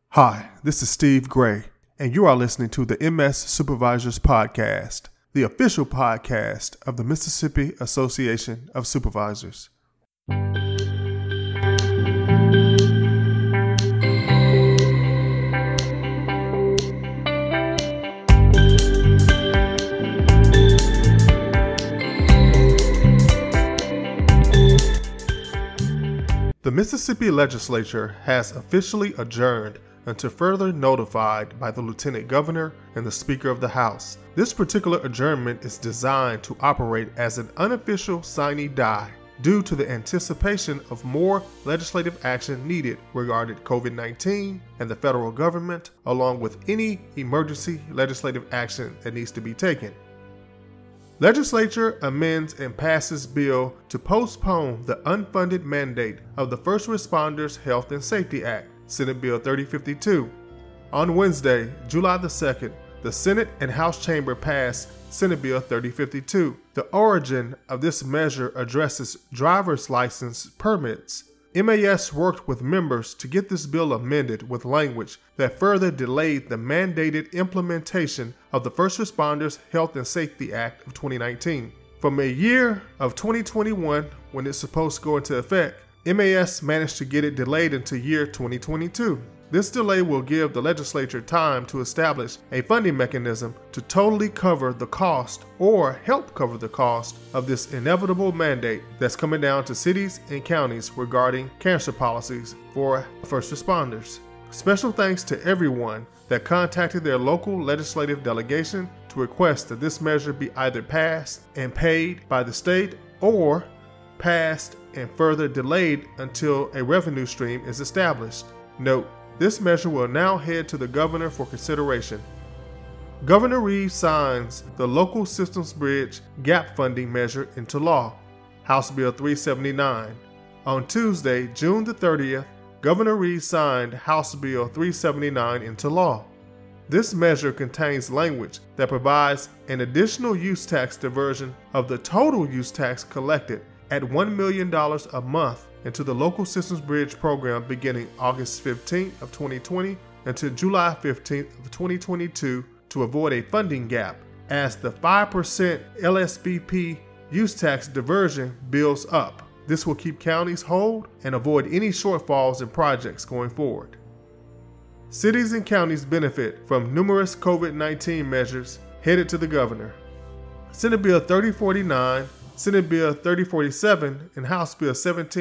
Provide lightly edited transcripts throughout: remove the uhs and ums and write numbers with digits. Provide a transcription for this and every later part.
Hi, this is Steve Gray, and you are listening to the MS Supervisors Podcast, the official podcast of the Mississippi Association of Supervisors. The Mississippi Legislature has officially adjourned until further notified by the Lieutenant Governor and the Speaker of the House. This particular adjournment is designed to operate as an unofficial sine die due to the anticipation of more legislative action needed regarding COVID-19 and the federal government, along with any emergency legislative action that needs to be taken. Legislature amends and passes bill to postpone the unfunded mandate of the First Responders Health and Safety Act, Senate Bill 3052. On Wednesday, July the 2nd, the Senate and House Chamber passed Senate Bill 3052. The origin of this measure addresses driver's license permits. MAS worked with members to get this bill amended with language that further delayed the mandated implementation of the First Responders Health and Safety Act of 2019. From a year of 2021, when it's supposed to go into effect, MAS managed to get it delayed into year 2022. This delay will give the legislature time to establish a funding mechanism to totally cover the cost or help cover the cost of this inevitable mandate that's coming down to cities and counties regarding cancer policies for first responders. Special thanks to everyone that contacted their local legislative delegation to request that this measure be either passed and paid by the state or passed and further delayed until a revenue stream is established. Note, this measure will now head to the governor for consideration. Governor Reeves signs the Local Systems Bridge Gap Funding Measure into law, House Bill 379. On Tuesday, June the 30th, Governor Reeves signed House Bill 379 into law. This measure contains language that provides an additional use tax diversion of the total use tax collected at $1 million a month into the Local Systems Bridge program beginning August 15th of 2020 until July 15th of 2022 to avoid a funding gap as the 5% LSBP use tax diversion builds up. This will keep counties whole and avoid any shortfalls in projects going forward. Cities and counties benefit from numerous COVID-19 measures headed to the governor. Senate Bill 3049, Senate Bill 3047, and House Bill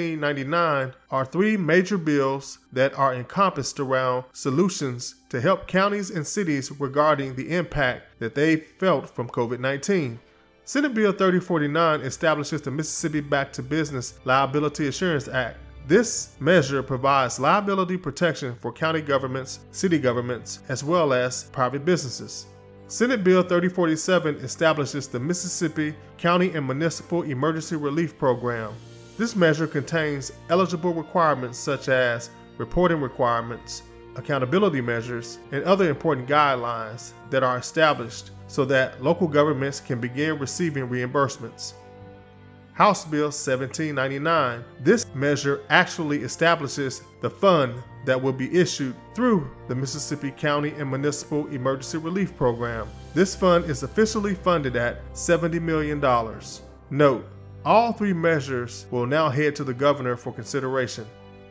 1799 are three major bills that are encompassed around solutions to help counties and cities regarding the impact that they felt from COVID-19. Senate Bill 3049 establishes the Mississippi Back to Business Liability Assurance Act. This measure provides liability protection for county governments, city governments, as well as private businesses. Senate Bill 3047 establishes the Mississippi County and Municipal Emergency Relief Program. This measure contains eligible requirements such as reporting requirements, accountability measures, and other important guidelines that are established so that local governments can begin receiving reimbursements. House Bill 1799. This measure actually establishes the fund that will be issued through the Mississippi County and Municipal Emergency Relief Program. This fund is officially funded at $70 million. Note, all three measures will now head to the governor for consideration.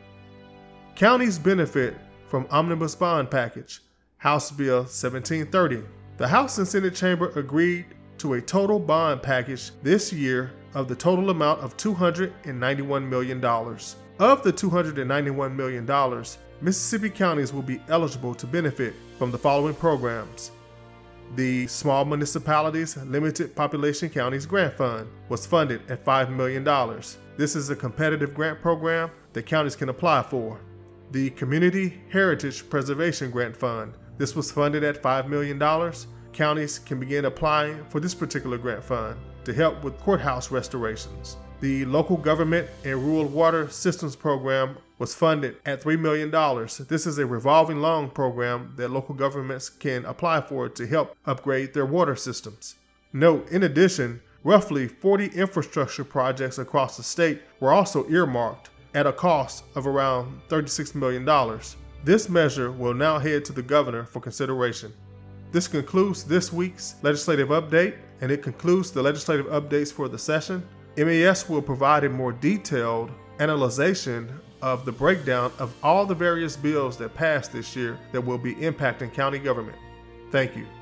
Counties benefit from Omnibus Bond Package, House Bill 1730. The House and Senate Chamber agreed to a total bond package this year of the total amount of $291 million. Of the $291 million, Mississippi counties will be eligible to benefit from the following programs. The Small Municipalities Limited Population Counties Grant Fund was funded at $5 million. This is a competitive grant program that counties can apply for. The Community Heritage Preservation Grant Fund. This was funded at $5 million. Counties can begin applying for this particular grant fund to help with courthouse restorations. The Local Government and Rural Water Systems Program was funded at $3 million. This is a revolving loan program that local governments can apply for to help upgrade their water systems. Note, in addition, roughly 40 infrastructure projects across the state were also earmarked at a cost of around $36 million. This measure will now head to the governor for consideration. This concludes this week's legislative update, and it concludes the legislative updates for the session. MAS will provide a more detailed analyzation of the breakdown of all the various bills that passed this year that will be impacting county government. Thank you.